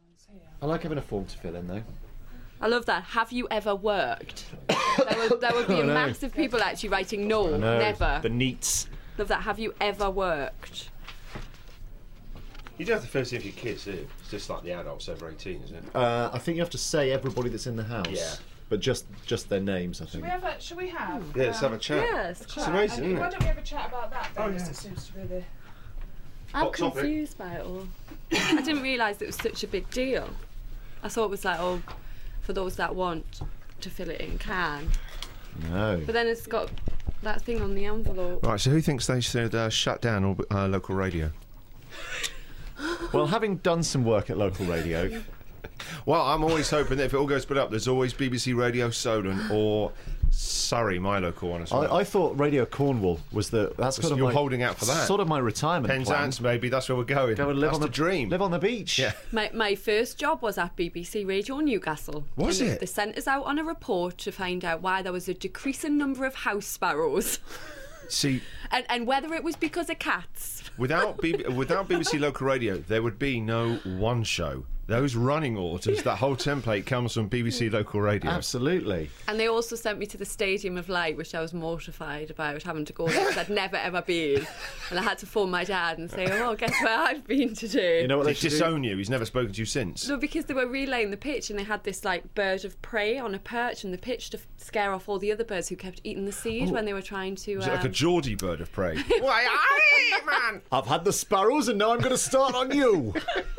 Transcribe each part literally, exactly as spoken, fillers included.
I like having a form to fill in, though. I love that. Have you ever worked? there, would, there would be Oh, a no. massive people actually writing no, I know. never. The neats. Love that. Have you ever worked? You don't have to fill it in for your kids, do you? It's just like the adults over eighteen, isn't it? Uh, I think you have to say everybody that's in the house. Yeah. But just just their names, I Should think. we have a, should we have? Yeah, let's have a chat. Yes. It's amazing, And isn't why it? don't we have a chat about that then? Oh, Because yeah. it seems to be the... I'm Hot topic. confused by it all. I didn't realise it was such a big deal. I thought it was like, oh, for those that want to fill it in can. No. But then it's got that thing on the envelope. Right, so who thinks they should uh, shut down all, uh, local radio? Well, having done some work at local radio, Well, I'm always hoping that if it all goes split up, there's always B B C Radio Solent or Surrey, my local one as well. I, I thought Radio Cornwall was the. That's So kind of you're my, holding out for that? Sort of my retirement plan. Penzance, maybe, that's where we're going. Go and live that's on the, dream. Live on the beach. Yeah. My, my first job was at B B C Radio Newcastle. Was and it? They sent us out on a report to find out why there was a decreasing number of house sparrows. See, and, and whether it was because of cats. without B B, without B B C Local Radio, there would be no one show. Those running orders, that whole template comes from B B C Local Radio. Absolutely. And they also sent me to the Stadium of Light, which I was mortified about having to go there because I'd never ever been. And I had to phone my dad and say, oh, guess where I've been today. You know what They they should do? disown you. He's never spoken to you since. No, because they were relaying the pitch and they had this like bird of prey on a perch in the pitch to f- scare off all the other birds who kept eating the seed Oh. when they were trying to. Is it like a um, Geordie bird of prey? Why, aye, man! I've had the sparrows and now I'm going to start on you.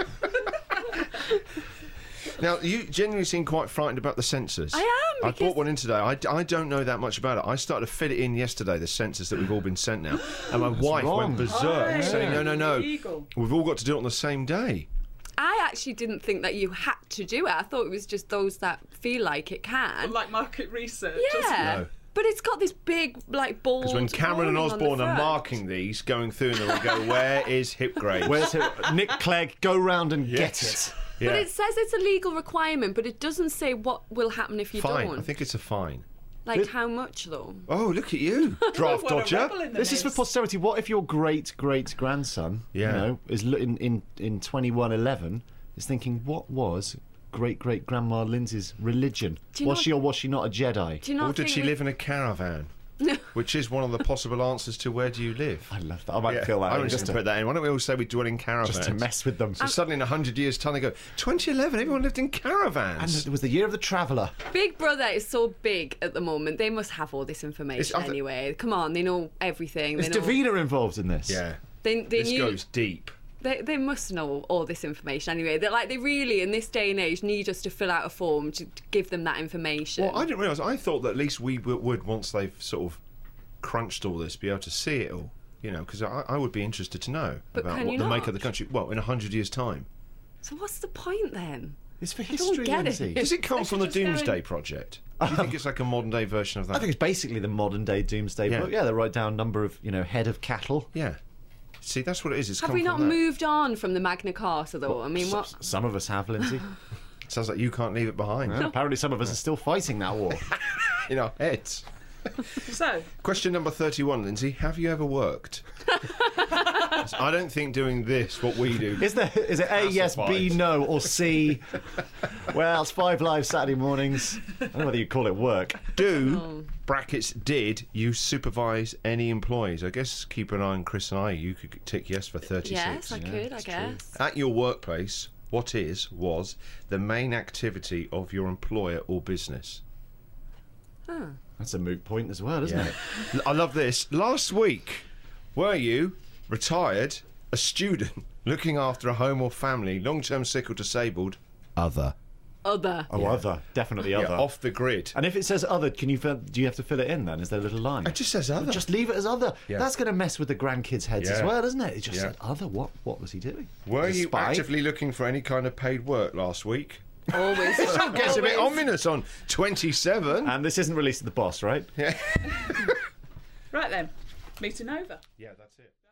Now, you genuinely seem quite frightened about the sensors. I am, I because- bought one in today. I, I don't know that much about it. I started to fit it in yesterday, the sensors that we've all been sent now. And my wife wrong. went berserk, Oh, saying, no, no, no. illegal. We've all got to do it on the same day. I actually didn't think that you had to do it. I thought it was just those that feel like it can. Like market research. yeah. No. But it's got this big, like, ball. Because when Cameron and Osborne are marking these, going through them, they go, where is Hipgrave? Where's it? Nick Clegg, go round and Yes. get it. Yeah. But it says it's a legal requirement, but it doesn't say what will happen if you Fine. don't. I think it's a fine. Like, It- how much, though? Oh, look at you, draft What a dodger. rebel in the This is for midst. posterity. What if your great great grandson, Yeah. you know, is lo- in in in twenty-one eleven is thinking, what was great great grandma Lindsay's religion? Do you Was not- she or was she not a Jedi? Do you not Or did think she we- live in a caravan? Which is one of the possible answers to where do you live? I love that. I might Yeah, feel that. I in was just just to to, put that in. Why don't we all say we dwell in caravans? just to mess with them. So suddenly in a hundred years' time they go, twenty eleven, everyone lived in And caravans. it was the year of the traveller. Big Brother is so big at the moment. They must have all this information I th- anyway. Come on, they know everything. Is They know. Davina involved in this? Yeah. They, they This knew. goes deep. They, they must know all this information anyway. They're like they really, in this day and age, need us to fill out a form to, to give them that information. Well, I didn't realise. I thought that at least we w- would, once they've sort of crunched all this, be able to see it all. You know, because I, I would be interested to know But about can what you the make not? of the country. Well, in a hundred years' time. So what's the point then? It's for don't history, get it. Lindsay. Does it come They from should the just go Doomsday in- Project? Do you think it's like a modern day version of that? I think it's basically the modern day doomsday Yeah. book. Yeah, they write down number of, you know, head of cattle. Yeah. See, that's what it is. It's Have come we from not that. moved on from the Magna Carta though? I mean, S- what? Some of us have, Lindsay. Sounds like you can't leave it behind. Well, apparently some of us are still fighting that war. In our heads. So, Question number thirty-one, Lindsay. Have you ever worked? I don't think doing this, what we do. Is there? Is it A, yes, B, Classified. no, or C? Well, it's Five Live Saturday mornings. I don't know whether you call it work. Do, brackets, did you supervise any employees? I guess keep an eye on Chris and I. You could tick yes for thirty-six. Yes, I could. I guess. At your workplace, what is, was, the main activity of your employer or business? Huh. That's a moot point as well, isn't it? I love this. Last week, were you retired, a student, looking after a home or family, long-term sick or disabled, other? Other. Oh, other. Definitely Yeah, other. off the grid. And if it says other, can you fill, do you have to fill it in then? Is there a little line? It just says other. Just leave it as other. Yeah. That's going to mess with the grandkids' heads as Yeah. well, isn't it? It just Yeah. said other. What What was he doing? Were Was he you spy? actively looking for any kind of paid work last week? Always. Still gets a bit Always. ominous on twenty-seven. And this isn't released to the boss, right? right then, meeting over. Yeah, that's it.